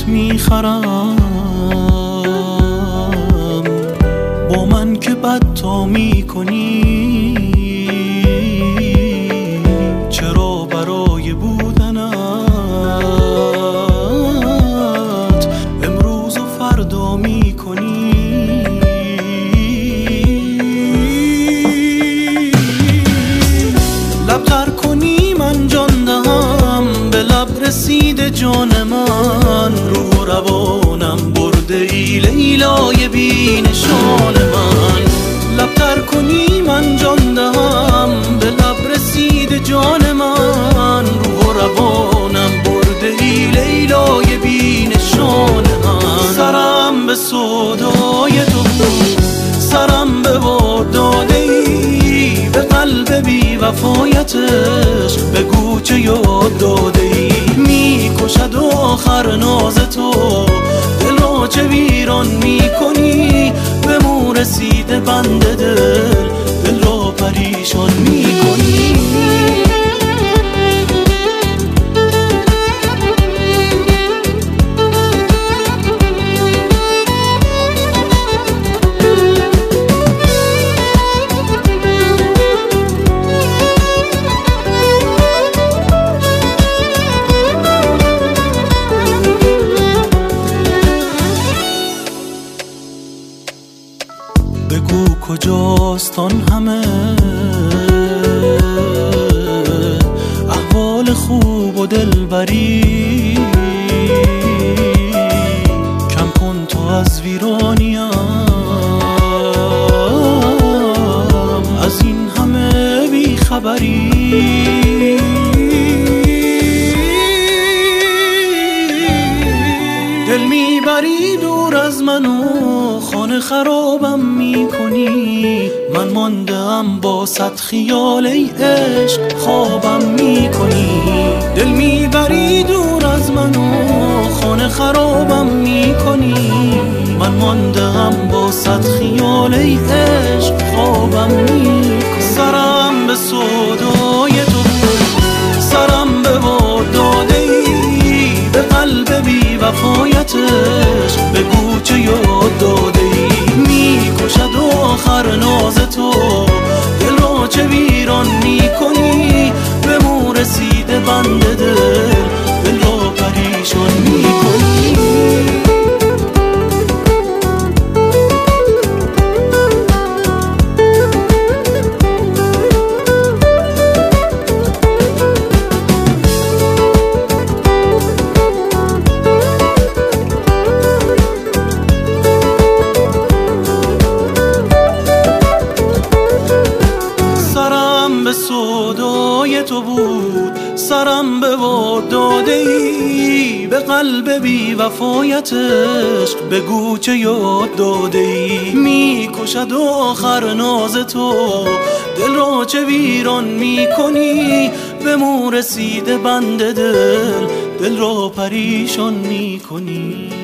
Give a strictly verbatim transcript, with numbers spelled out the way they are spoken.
میخرم، با من که بد تا میکنی، چرا برای بودنت امروز و فردا میکنی؟ لب تر کنی من جان دهم، به لب رسیده جان من، روح و روانم برده ای لیلای بی نشان من. لب تر کنی من جان دهم، به لب رسیده جان من، روح و روانم برده ای لیلای بی نشان من. سرم به سودای تو بود، سرم به باد داده ای، به قلب بی وفایتش بگو چه یاد داده ای. میکشد آخر ناز تو، دل را چه ویران میکنی، به مو رسیده بند دل، دل را پریشان میکنی. بگو کجاست آن همه احوال خوب و دلبری، کم کن تو از ویرانیم، از این همه بیخبری. دل میبری دور از منو، خانه خرابم میکنی، من ماندم با صد خیال ای عشق خوابم میکنی. دل میبری دور از منو، خانه خرابم میکنی، من ماندم با صد خیال ای عشق خوابم میکنی. سرم به سودای تو بود، سرم به باد داده ای، به قلب بی وفایتش بگو چه یاد داده ای. میکشد آخر ناز تو، دل را چه ویران میکنی، به مو رسیده بند دل، دل را پریشان میکنی. به سودای تو بود، سرم به باد داده ای، به قلب بی وفایتش بگو چه یاد داده ای. میکشد آخر ناز تو، دل را چه ویران میکنی، به مو رسیده بند دل، دل را پریشان میکنی.